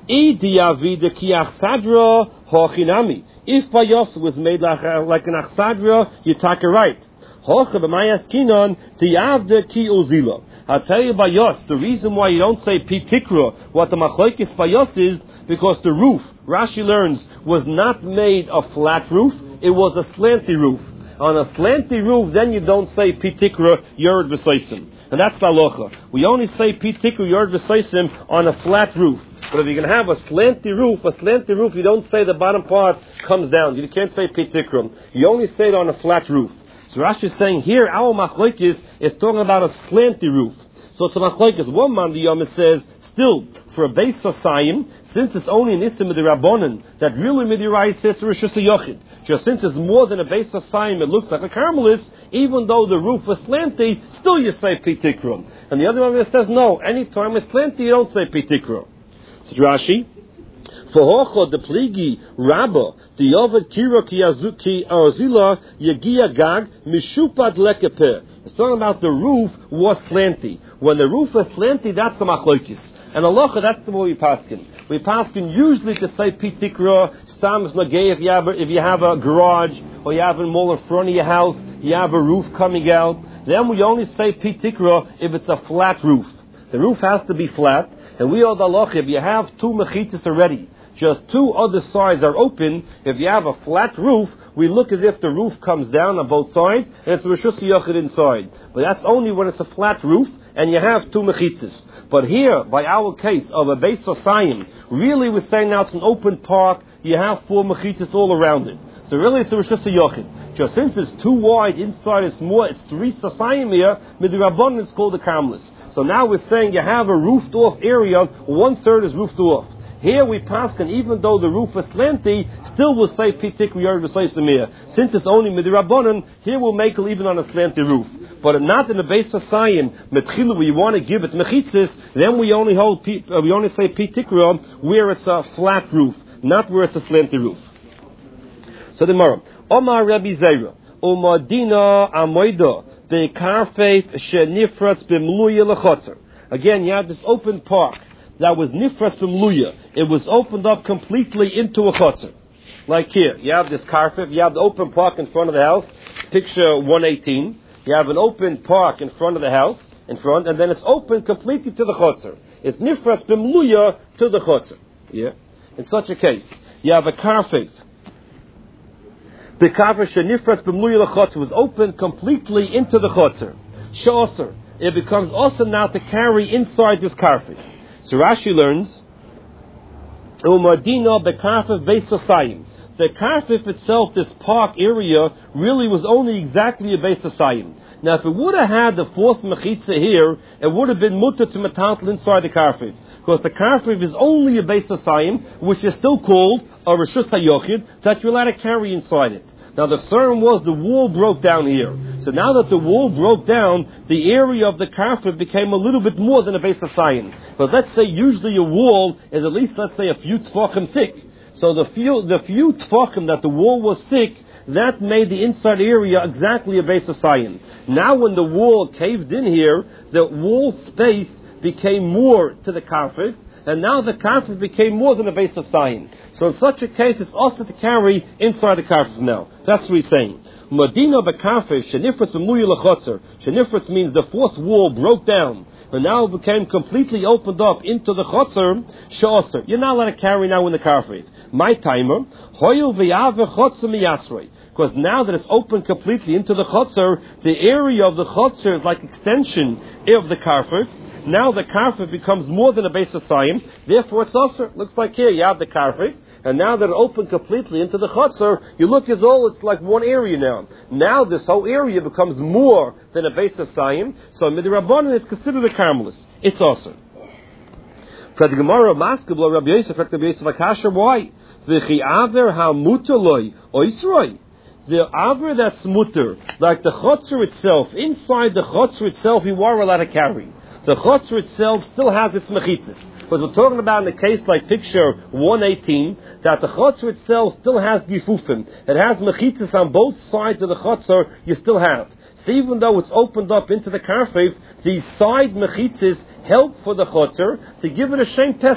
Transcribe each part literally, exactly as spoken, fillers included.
If Bayos was made like, uh, like an achsadra, you take it right. I'll tell you Bayos, the reason why you don't say Pitikra, what the Machlokes Bayos is, because the roof, Rashi learns, was not made a flat roof, it was a slanty roof. On a slanty roof, then you don't say Pitikra Yord V'Seisim. And that's the halacha. We only say Pitikra Yord V'Seisim on a flat roof. But if you're going to have a slanty roof, a slanty roof, you don't say the bottom part comes down. You can't say Pitikra. You only say it on a flat roof. So Rashi is saying here, our machlokes is talking about a slanty roof. So it's a machlokes. One man, the Yom says, still, for a base society, since it's only an isim of the Rabbonin, that really midirai says Rosh Yochid. Just since it's more than a base society, it looks like a carmelis, even though the roof was slanty, still you say Pitikra. And the other one says, no, any time it's slanty, you don't say Pitikra. So Rashi, for hocho the pligi rabba the yovad kira ki azuki arzila yagia gag mishupad lekeper. It's talking about the roof was slanty. When the roof was slanty, that's the machlokes. And halacha, that's the way we paskin. We paskin usually to say pitikra stams nagei if you have a, if you have a garage or you have a mall in front of your house, you have a roof coming out. Then we only say pitikra if it's a flat roof. The roof has to be flat. And we hold halacha, if you have two mechitzas already, just two other sides are open, if you have a flat roof, we look as if the roof comes down on both sides, and it's Rishus Yochid inside. But that's only when it's a flat roof, and you have two mechitzas. But here, by our case of a Beis Hosayim, really we're saying now it's an open park, you have four mechitzas all around it. So really it's a Rishus Yochid. Just since it's too wide inside, it's more, it's three Hosayim here, Midirabbanan it's called the Karmelis. So now we're saying you have a roofed off area, one third is roofed off. Here we pass, and even though the roof is slanty, still we'll say Pitik Yord V'Seisim here. Since it's only Midirabbanan, here we'll make it even on a slanty roof. But not in the Beis Hosayim, Metchilu, where you want to give it mechitzis, then we only hold, uh, we only say Pitikra where it's a flat roof, not where it's a slanty roof. So the Gemara, Omar Rabbi Zera, Omar Dina Amoida, the karfeif shenifras b'mluya lechotzer. Again, you have this open park that was nifras b'mluya. It was opened up completely into a chotzer. Like here, you have this karfeif, you have the open park in front of the house. Picture one eighteen. You have an open park in front of the house, in front, and then it's open completely to the chotzer. It's nifras b'mluya to the chotzer. Yeah. In such a case, you have a karfeif. The karfeif shenifras b'mluya lechotzer was open completely into the chotzer. She'oser. It becomes also now to carry inside this karfeif. So Rashi learns, Umadina bekarfeif Beis Hosayim. The karfeif itself, this park area, really was only exactly a Beis Hosayim. Now, if it would have had the fourth mechitza here, it would have been mutter to metantel inside the karfeif. Because the karfeif is only a Beis Hosayim, which is still called a Rishus HaYochid, that you're allowed to carry inside it. Now, the concern was the wall broke down here. So now that the wall broke down, the area of the karfeif became a little bit more than a Beis Hosayim. But let's say usually a wall is at least, let's say, a few tefachim thick. So the few, the few tefachim that the wall was thick, that made the inside area exactly a Beis Hosayim. Now when the wall caved in here, the wall space became more to the karfeif, and now the karfeif became more than a Beis Hosayim. So in such a case, it's also to carry inside the karfeif now. That's what he's saying. Medina bekarfeif shenifras b'mluya lechotzer. Shenifras means the fourth wall broke down, and now it became completely opened up into the chotzer. She'oser. You're not allowed to carry now in the karfeif. My timer, hoyel v'yave chotzer miyasrei. Because now that it's open completely into the chotzer, the area of the chotzer is like extension of the karfeif. Now the karfeif becomes more than a Beis Hosayim, therefore it's also, looks like here, you have the karfeif, and now that it opened completely into the chotzer, you look as though it's like one area now. Now this whole area becomes more than a Beis Hosayim, so Midirabbanan it's considered a karmelis. It's also. For the Gemara, Maskebla, Rabbi Yosef, Rabbi Yosef, Akasha, why? V'chi aver ha-mutaloi, oisroi. The aver that's mutter, like the chotzer itself, inside the chotzer itself, you are allowed to carry. The chotzer itself still has its mechitzas. Because we're talking about in a case like picture one eighteen, that the chotzer itself still has gifufim. It has mechitzas on both sides of the chotzer, you still have. So even though it's opened up into the karfeif, the side mechitzas help for the chotzer to give it a shem pesach,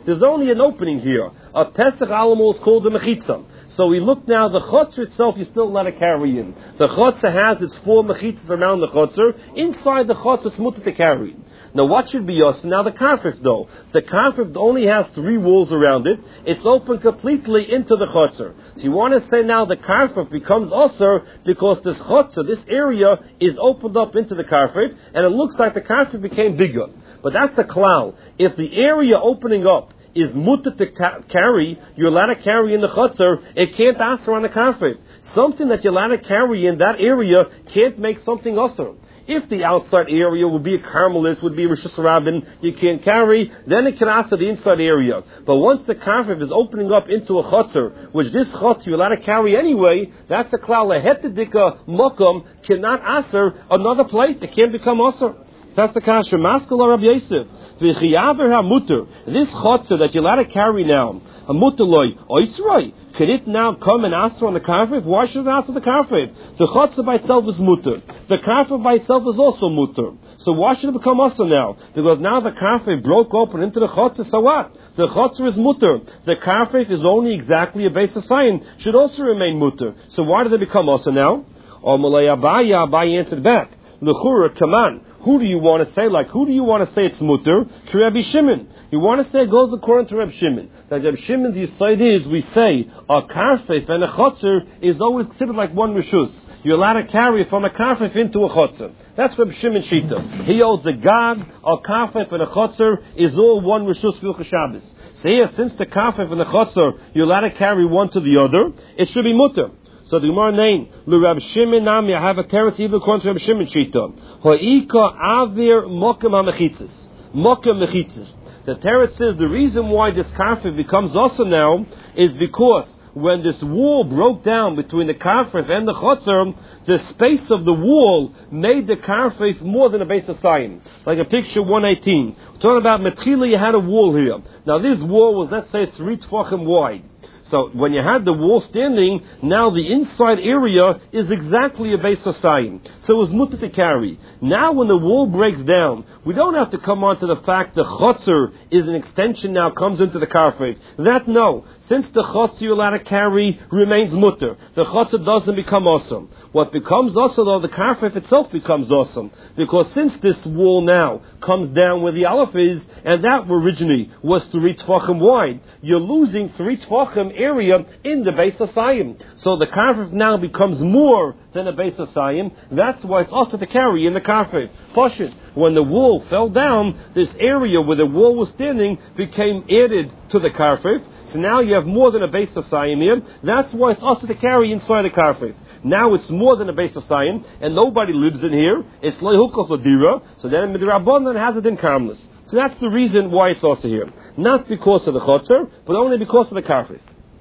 There's only an opening here. A Pesach Alamo is called the Mechitza. So we look now, the Chotzer itself you still let it carry in. The Chotzer has its four Mechitzas around the Chotzer. Inside the Chotzer it's mutter to carry. Now what should be us? Now the Karfif though. The Karfif only has three walls around it. It's open completely into the Chotzer. So you want to say now the Karfif becomes Osir because this Chotzer, this area, is opened up into the Karfif, and it looks like the Karfif became bigger. But that's a klal. If the area opening up is mutter to ca- carry, you're allowed to carry in the Chotzer, it can't answer on the Karfif. Something that you're allowed to carry in that area can't make something Osir. If the outside area would be a Carmelist, would be a Rosh Hashanah, you can't carry, then it can answer the inside area. But once the Karfif is opening up into a Chotzer, which this Chotzer you're allowed to carry anyway, that's a klal. A hetedika mokum cannot answer another place. It can't become Osir. That's the kasha. Maskal Rabbi Yosef. V'chiyaver hamuter. This chotzer that you're allowed to carry now, hamuter loy oisroi. Could it now come and answer on the karfif? Why should it answer the karfif? The chotzer by itself is muter. The karfif by itself is also muter. So why should it become also now? Because now the karfif broke open into the chotzer. So what? The chotzer is muter. The karfif is only exactly a base of sign. Should also remain muter. So why did it become also now? Or Malay Abaya, Abaya answered back. L'chura, come on. Who do you want to say? Like, who do you want to say it's mutter? To Rabbi Shimon. You want to say it goes according to Rabbi Shimon. That Rabbi Shimon's yisaid is, we say, a karfif and a chotzer is always considered like one rishus. You're allowed to carry from a karfif into a chotzer. That's Rabbi Shimon Shita. He holds the gag, a karfif and a chotzer is all one rishus Hilchos Shabbos. So here, since the karfif and the chotzer, you're allowed to carry one to the other, it should be mutter. So the Gemara name, Lu Rab Shimon Nami, I have a teretz even according to Rab Shimon Shita. Ha'ika avir mokem ha'mechitzes. Mokem mechitzes. The teretz says the reason why this karfif becomes also now is because when this wall broke down between the karfif and the chotzer, the space of the wall made the karfif more than a base of sign. Like a picture one eighteen. We're talking about Metchila, you had a wall here. Now this wall was, let's say, three tefachim wide. So when you had the wall standing, now the inside area is exactly a base of sign. So it was mutter to carry. Now when the wall breaks down, we don't have to come on to the fact the chotzer is an extension now, comes into the karfif. That no. Since the chotzer you're allowed to carry remains mutter, the chotzer doesn't become awesome. What becomes awesome though, the karfif itself becomes awesome. Because since this wall now comes down where the aleph is, and that originally was three tefachim wide, you're losing three tefachim area in the base of Sayim. So the karfif now becomes more than a base of Sayim. That's why it's also to carry in the karfif. Pashut. When the wall fell down, this area where the wall was standing became added to the karfif. So now you have more than a base of Sayim here. That's why it's also to carry inside the karfif. Now it's more than a base of Sayim, and nobody lives in here. It's loyhukos ladira. So then midrabanan has it in karmless. So that's the reason why it's also here. Not because of the chotzer, but only because of the karfif.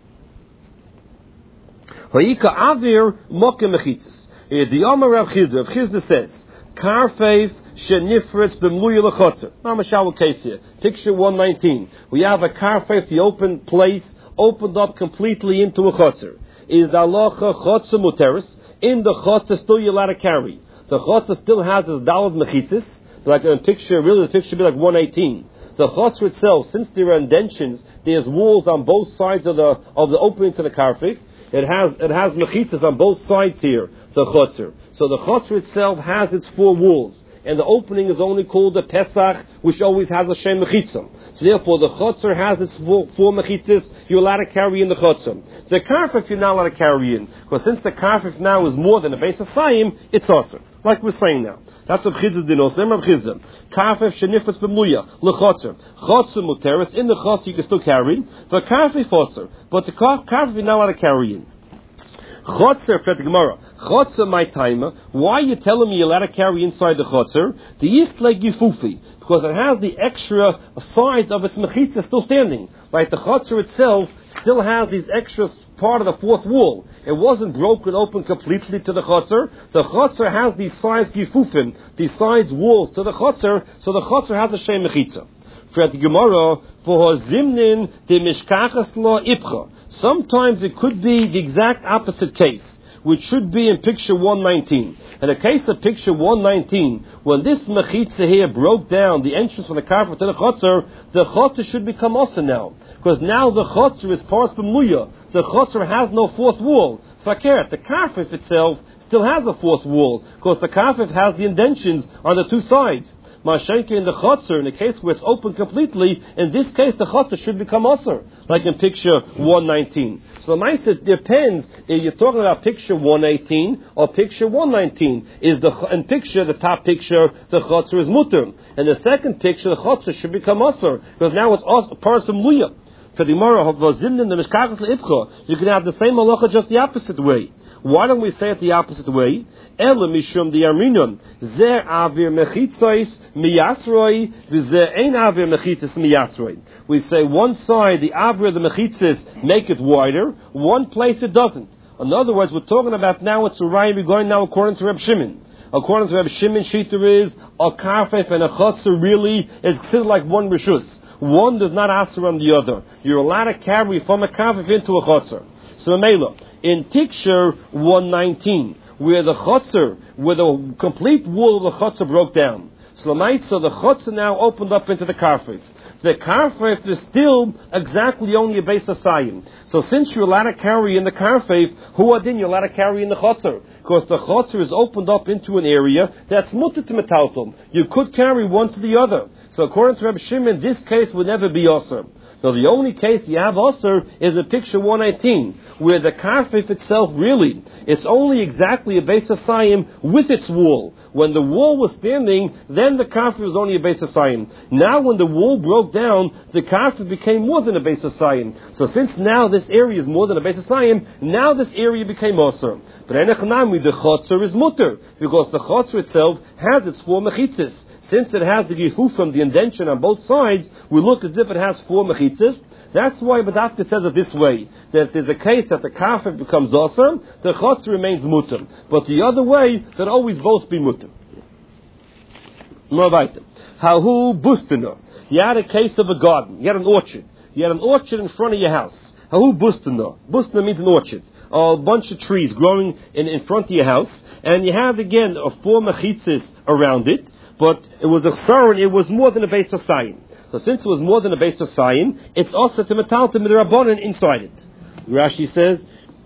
Ha'ika avir mokem mechitzes. The Amar Rav Chizda, Rav Chizda says, karfif shenifretz b'mluya l'chotzer. Mamashal case here. Picture one nineteen. We have a karfif, the open place, opened up completely into a chotzer. Is the halacha chotzer muteris? In the chotzer still you're allowed to carry. The chotzer still has its dalad mechitzes. Like a picture, really the picture should be like one eighteen. The chotzer itself, since there are indentions, there's walls on both sides of the of the opening to the karfif. It has it has mechitzas on both sides here, the chotzer. So the chotzer itself has its four walls, and the opening is only called the Pesach, which always has a shem mechitzah. So therefore, the chotzer has its four, four mechitzas. You're allowed to carry in the chotzer. The karfif you're not allowed to carry in, because since the karfif now is more than a base of sayim, it's also like we're saying now. That's what Chizah dinos. Remember Chizah. Karfif shenifetz b'mluya l'chotzer. Chotzer muteris. In the chotzer you can still carry. But karfif also. But the karfif you're not allowed to carry in. Chotzer, Fred Gemara. Chotzer, my timer. Why are you telling me you're allowed to carry inside the chotzer? The east leg gifufi. Because it has the extra sides of its mechitzah still standing. Like the chotzer itself still has these extra part of the fourth wall. It wasn't broken open completely to the chotzer. The chotzer has these sides gifufim, these sides walls to the chotzer, so the chotzer has a shem mechitzah. For the Gemara, for zimnin de mishkachas lo ipcha. Sometimes it could be the exact opposite case, which should be in picture one nineteen. In the case of picture one nineteen, when this mechitza here broke down the entrance from the karfet to the chotzer, the chotzer should become also now. Because now the chotzer is paras b'muya. The chotzer has no fourth wall. Fakert, the karfet itself still has a fourth wall, because the karfet has the indentions on the two sides. Mashenka in the chotzer, in the case where it's open completely, in this case the chotzer should become usher, like in picture one nineteen. So the Maisa depends if you're talking about picture one eighteen or picture one nineteen. Is the in picture, the top picture, the chotzer is mutter. In the second picture, the chotzer should become usher, because now it's a person luya. For the Gemara, you can have the same halacha just the opposite way. Why don't we say it the opposite way? Ela mishum the Arinum, zer avir mechitzos miyasroi, v'zer ein avir mechitzos miyasroi. We say one side, the avir of the mechitzos, make it wider, one place it doesn't. In other words, we're talking about now it's a raya, we're going now according to Reb Shimon. According to Reb Shimon, Shita is, a karfef and a chotzer really is considered like one rishus. One does not answer on the other. You're allowed to carry from a karfef into a chotzer. So Mela, in picture one nineteen, where the chotzer, where the complete wall of the chotzer broke down, so the chotzer now opened up into the karfef. The karfef is still exactly only a base of sayim. So since you're allowed to carry in the karfef, who adin you're allowed to carry in the chotzer? Because the chotzer is opened up into an area that's mutter to metalton. You could carry one to the other. So according to Reb Shimon, this case would never be osir. So the only case you have osir is in picture one eighteen, where the karfef itself really, it's only exactly a base of sayim with its wall. When the wall was standing, then the karfef was only a base of sayim. Now when the wall broke down, the karfef became more than a base of sayim. So since now this area is more than a base of sayim, now this area became osir. But enechanami, the chotzer is mutter, because the chotzer itself has its four mechitzas. Since it has the gifuf from the indention on both sides, we look as if it has four mechitzas. That's why Badafka says it this way, that there's a case that the karfef becomes osir, the chotzer remains mutter. But the other way, that always both be mutter. Hahu bustana. You had a case of a garden. You had an orchard. You had an orchard in front of your house. Hahu bustana. Bustana means an orchard. A bunch of trees growing in, in front of your house. And you had, again, a four mechitzas around it. But it was a sarin, it was more than a base of sayin. So since it was more than a base of sayin, it's also to metal to midrabanan inside it. Rashi says,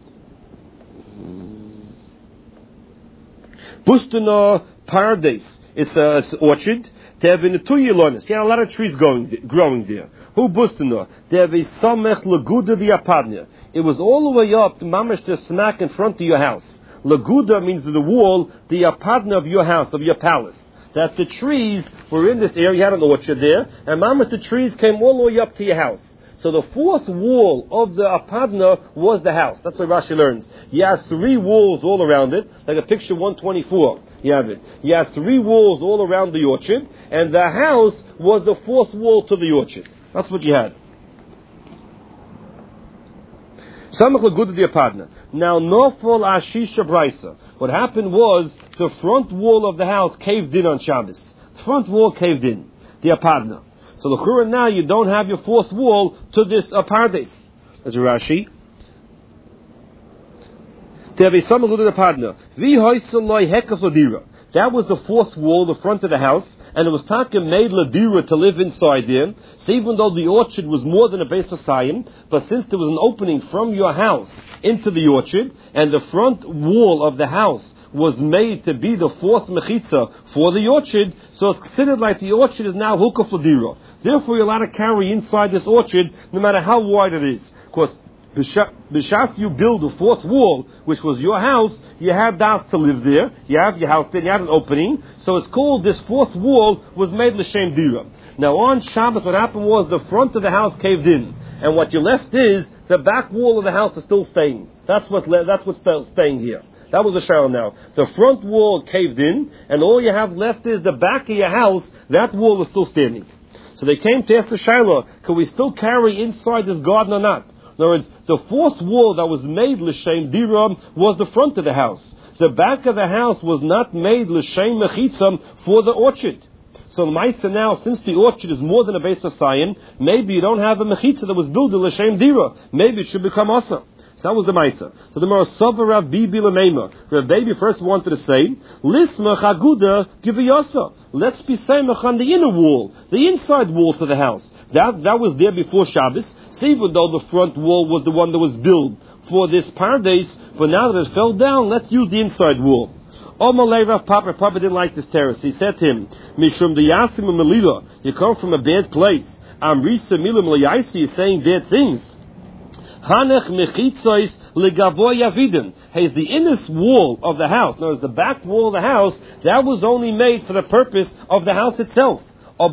Bustana Paradise. It's a it's orchard. They have in two yelonis. You have a lot of trees going, growing there. Who Bustana? They have a samech laguda v'apadnia. It was all the way up to mamash to smack in front of your house. Laguda means the wall, the apadna of your house, of your palace. That the trees were in this area, you had an orchard there, and mamash the trees came all the way up to your house. So the fourth wall of the apadna was the house. That's what Rashi learns. You have three walls all around it, like a picture one twenty-four. You have it. You have three walls all around the orchard, and the house was the fourth wall to the orchard. That's what you had. Now, Nofal Ashisha Braisa. What happened was the front wall of the house caved in on Shabbos. The front wall caved in, the apadna. So the Chura now you don't have your fourth wall to this apardes. That's Rashi. That was the fourth wall, the front of the house, and it was taka made ladira to live inside there. So even though the orchard was more than a base of sayim, but since there was an opening from your house into the orchard, and the front wall of the house was made to be the fourth mechitza for the orchard, so it's considered like the orchard is now hukah fladira. Therefore, you're allowed to carry inside this orchard, no matter how wide it is. Of course, b'shas you build a fourth wall, which was your house, you had das to live there, you have your house there, you had an opening, so it's called, this fourth wall was made l'shem dira. Now on Shabbos, what happened was the front of the house caved in, and what you left is, the back wall of the house is still staying. That's what, that's what's staying here. That was the shayla now. The front wall caved in, and all you have left is the back of your house, that wall is still standing. So they came to ask the shayla, can we still carry inside this garden or not? In other words, the fourth wall that was made l'shem diram was the front of the house. The back of the house was not made l'shem mechitzam for the orchard. So the Maisa now, since the orchard is more than a base of sayin, maybe you don't have a mechitza that was built l'shem dira. Maybe it should become asa. So that was the Maisa. So the Marasav Rav Bibi Lamema. Rav Bibi first wanted to say, Lismach Aguda Giviyasa. Let's be Samach on the inner wall, the inside wall to the house. That that was there before Shabbos. So even though the front wall was the one that was built for this paradise, but now that it fell down, let's use the inside wall. Omalei Rav Papa, Papa didn't like this terrace. He said to him, Mishum the Yasim Melila, you come from a bad place. Amrisa Milam Layaisi is saying bad things. Hanech Mechitzois Legavoy Yavidin. Hey, the inner wall of the house, notice the back wall of the house, that was only made for the purpose of the house itself. Or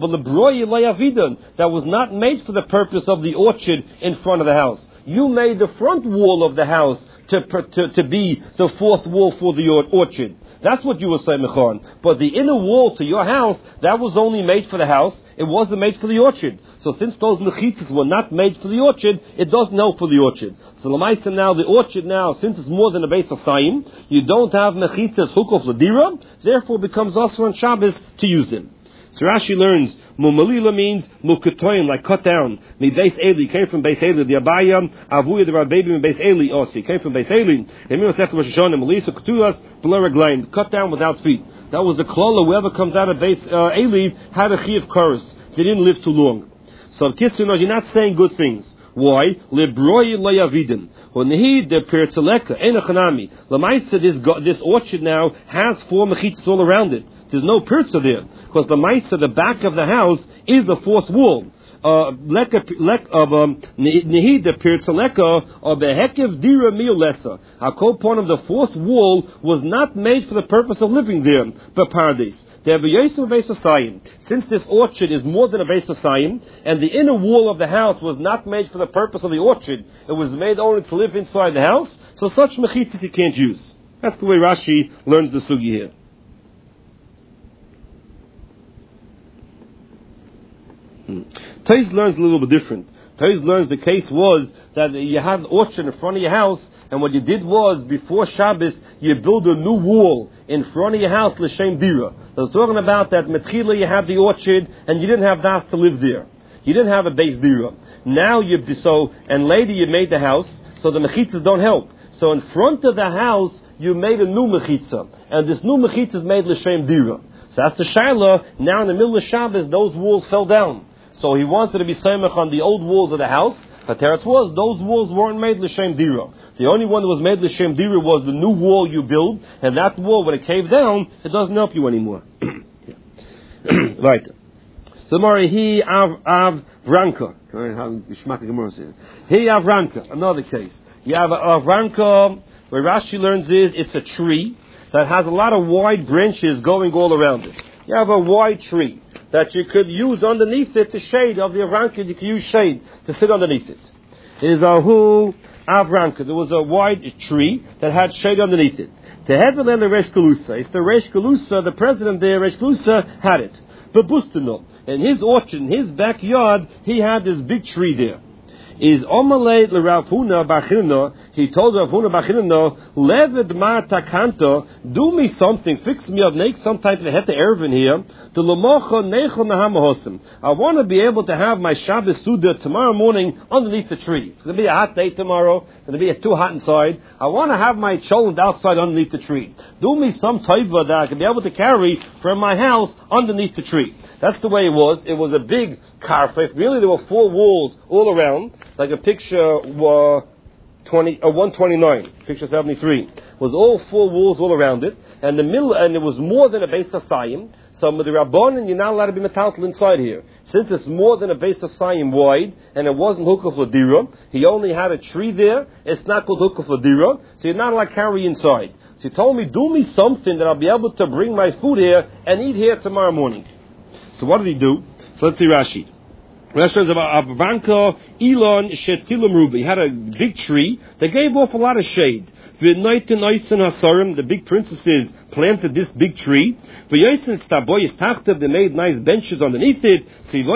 that was not made for the purpose of the orchard in front of the house. You made the front wall of the house to, to, to be the fourth wall for the orchard. That's what you were saying, Mechon. But the inner wall to your house, that was only made for the house. It wasn't made for the orchard. So since those mechitzas were not made for the orchard, it doesn't help for the orchard. So Lamaisa now, the orchard now, since it's more than a base of Chaim, you don't have mechitzas hukov ladira, therefore it becomes also on Shabbos to use them. So Rashi learns, Mumalila means mukatoyin, like cut down. Mi Beis Eli, came from Beis Eli. The Abaya, Avuya, the Rabbeim, and Beis Eli also. Came from Beis Eli. Emir Sefta Rosh Hashanah, Melisa, Ketulas, below Reglaim. Cut down without feet. That was the klola. Whoever comes out of Beis uh, Eli had a chi of chorus. They didn't live too long. So Kitzur, you're not saying good things. Why? Lebroi layavidin. When he the pertzaleka enochanami. Lamaisa, this this orchard now has four mechitzas all around it. There's no pirza there, because the Maisa, the back of the house, is a fourth wall. Leka of Nehida Pirza Leka of the Hekev Dira Miolesa. A co point of the fourth wall was not made for the purpose of living there, but paradise. Since this orchard is more than a base of Sayim, and the inner wall of the house was not made for the purpose of the orchard, it was made only to live inside the house, so such mechitzas you can't use. That's the way Rashi learns the sugi here. Hmm. Taiz learns a little bit different. Taiz learns the case was that you have an orchard in front of your house, and what you did was, before Shabbos, you build a new wall in front of your house, l'shem dira. I was talking about that, Metchila, you have the orchard, and you didn't have that to live there. You didn't have a base dira. Now you, so, and later you made the house, so the mechitzas don't help. So in front of the house, you made a new mechitza, and this new mechitza is made l'shem dira. So that's the Shaila. Now in the middle of Shabbos, those walls fell down. So he wanted to be samech on the old walls of the house. But Teretz was, those walls weren't made l'shem dira. The only one that was made l'shem dira was the new wall you build, and that wall, when it caved down, it doesn't help you anymore. Right. So Mari, he av av ranka. He av ranka. Another case. You have av ranka, where Rashi learns is it's a tree that has a lot of wide branches going all around it. You have a wide tree that you could use underneath it, the shade of the Avranka, you could use shade to sit underneath it. It is a hu Avranka. There was a wide tree that had shade underneath it. To Hevel the Resh Galusa. It's the Resh Galusa, the president there, Resh Galusa, had it. But Bustino, in his orchard, in his backyard, he had this big tree there. Is Omalei le Rav Huna Bachinno, he told Rav Huna Bachinno, Leved ma takanto, do me something, fix me up, make some type of heta ervin here, to Lamocho Nechol Nahamahosim. I want to be able to have my Shabbos Suda tomorrow morning underneath the tree. It's going to be a hot day tomorrow, it's going to be too hot inside. I want to have my cholent outside underneath the tree. Do me some taiva that I can be able to carry from my house underneath the tree. That's the way it was. It was a big carpet. Really, there were four walls all around, like a picture uh, twenty, uh, one twenty-nine, picture seventy-three. It was all four walls all around it, and the middle, and it was more than a base of sayim. So with the Rabbanan, you're not allowed to be metaltal inside here. Since it's more than a base of sayim wide, and it wasn't hukuf ladira, he only had a tree there. It's not called hukuf ladira, so you're not allowed to carry inside. So he told me, do me something that I'll be able to bring my food here and eat here tomorrow morning. So what did he do? So let's see Rashi. Rashi says about Avranka Elon Shetilam Rubi. He had a big tree that gave off a lot of shade. The big princesses planted this big tree. They made nice benches underneath it.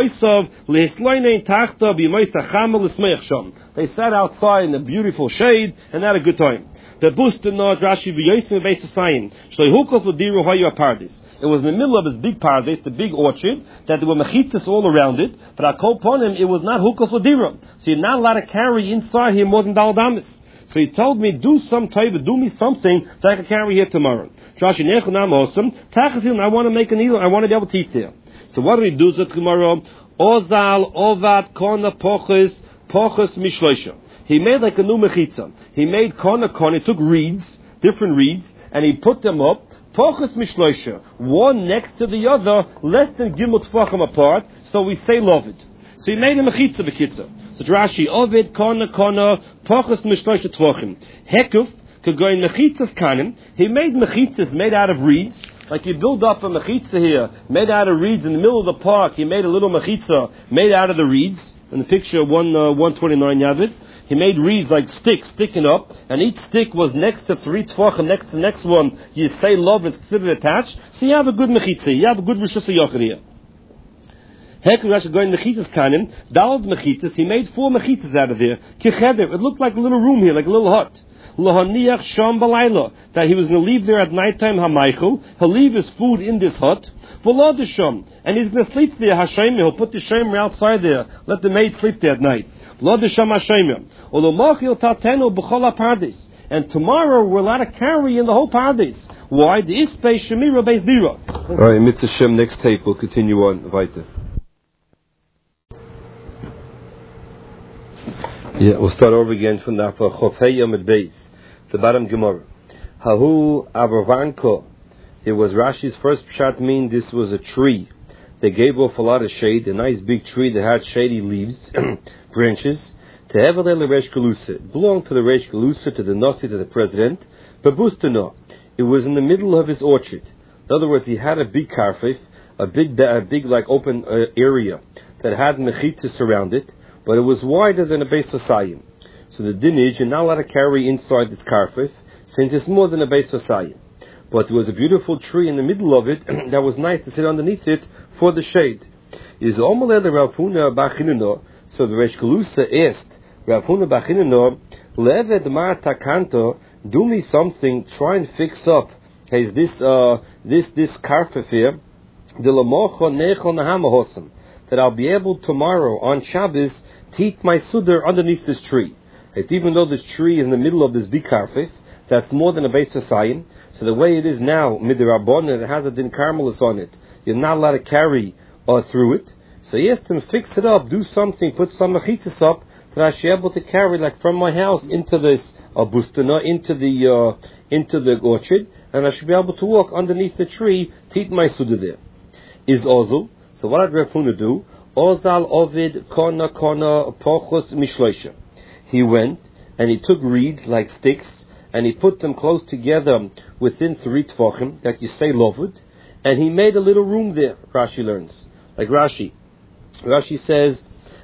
They sat outside in the beautiful shade and had a good time. The booster nod Rashi v'yosim v'beis hasayin. Shloihukov l'diru hayu apardis. It was in the middle of his big paradise, the big orchard, that there were mechitzas all around it. But I called upon him, it was not hukov l'diru. So you're not allowed to carry inside here more than daladamis. So he told me, do some taiva, do me something that I can carry here tomorrow. Rashi Nechonam awesome. Tachasil, I want to make an eel, I want to be able to eat there. So what do we do tomorrow? Ozal, Ovat, Kona, Pochus, Pochus, Mishloisha. He made like a new mechitza. He made Kona, Kona, he took reeds, different reeds, and he put them up, Pochus, Mishloisha, one next to the other, less than Gimel Tfachim apart, so we say love it. So he made a mechitza, mechitza. So Rashi, Ovid, Kona, Kona, Pochus, Mishloisha, Tvachim. Hekuf, could go in mechitzas kanim. He made mechitzas made out of reeds. Like you build up a mechitza here, made out of reeds in the middle of the park. He made a little mechitza made out of the reeds. In the picture one uh, one twenty nine Yavid, he made reeds like sticks sticking up, and each stick was next to three tefachim, next to the next one. You say love is considered attached, so you have a good mechitza. You have a good rishus yochid here. Hek Rashi going mechitzas kanim, dalad mechitzas. He made four mechitzas out of there. Kicheder. It looked like a little room here, like a little hut. Lohaniach sham balayla, that he was going to leave there at nighttime. Hamaychel, he'll leave his food in this hut. V'lodisham, and he's going to sleep there. Hashem, he'll put the shomer outside there. Let the maid sleep there at night. V'lodisham Hashem. Olomachil tatenu b'chol hapardis, and tomorrow we're allowed to carry in the whole pardis. Why? The ispei shemira beis dira. All right, mitzvah Shem. Next tape we'll continue on weiter. Yeah, we'll start over again from the Chofei Yomid Beis, the bottom Gemara. Hahu Abravanko. It was Rashi's first pshat mean this was a tree. They gave off a lot of shade, a nice big tree that had shady leaves, branches. To Evelele Reish Galusa. It belonged to the Reish Galusa, to the Nasi, to the president. Babustano. It was in the middle of his orchard. In other words, he had a big karfif, a big, a big like open uh, area that had mechitzas around it. But it was wider than a Beis Hasayim. So the dinage, you're not allowed to carry inside this karfif, since it's more than a Beis Hasayim. But there was a beautiful tree in the middle of it that was nice to sit underneath it for the shade. Is Omaleh the Rav Huna Bachinino. So the Reish Galusa asked Rav Huna Bachinino, Leved ma takanto, do me something, try and fix up. Has this uh this this karfif here, the lamocho necho nahamahosam, that I'll be able tomorrow on Shabbos to eat my sudar underneath this tree. It's even though this tree is in the middle of this big karfif, that's more than a Beis Hasayim. So the way it is now, midirabon, it has a din karmelis on it. You're not allowed to carry uh, through it. So he asked him, fix it up, do something, put some mechitzas up, that I should be able to carry, like from my house into this uh, bustana, into the uh, into the orchard, and I should be able to walk underneath the tree to eat my sudar there. Is Ozul. So what did Rav Huna do? Ozal Ovid Kona Kona Pochos Mishloisha. He went and he took reeds like sticks and he put them close together within three tefachim that you say lovud, and he made a little room there. Rashi learns, like Rashi. Rashi says,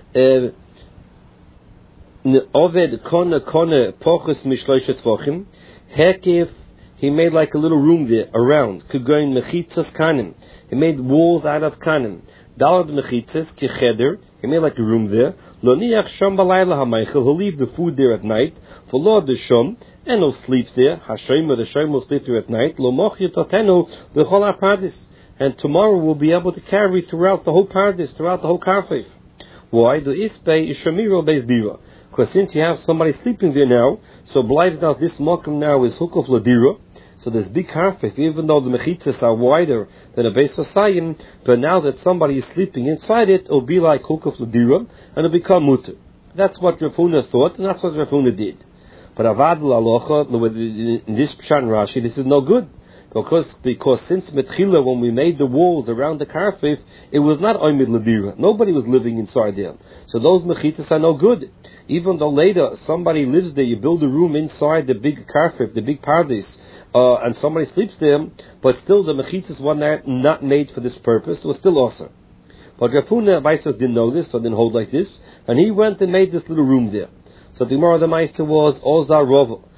Ovid Kona Kona Pochos Mishloisha tefachim. Hekif. He made like a little room there around. Kugoin mechitzas kanim. He made walls out of kanim. Dalad mechitzas kicheder. He made like a room there. Lo niach sham balayla hamaychel. He'll leave the food there at night. For Lord the shom, and he'll sleep there. Hashem, the shem will sleep there at night. Lo mochi tatenu b'chol hapardis. And tomorrow we'll be able to carry throughout the whole paradis, throughout the whole karfif. Why? The ispei is shamiro beis dira. Because since you have somebody sleeping there now, so blives now this mokum now is hukuf ladira. So this big karfif, even though the mechitzas are wider than a Beis Hasayim, but now that somebody is sleeping inside it, it'll be like hukuf ladira, and it'll become mutter. That's what Rav Huna thought, and that's what Rav Huna did. But avad l'alocha, in this Pshat Rashi, this is no good. Because, because since Metchila, when we made the walls around the karfif, it was not oimid ladira. Nobody was living inside there. So those mechitzas are no good. Even though later somebody lives there, you build a room inside the big karfif, the big pardis, uh, and somebody sleeps there, but still the mechitzas were not, not made for this purpose, it was still awesome. But Rav Huna Baisos didn't know this, so didn't hold like this, and he went and made this little room there. So the Gemara of the Meister was Ozar Rova.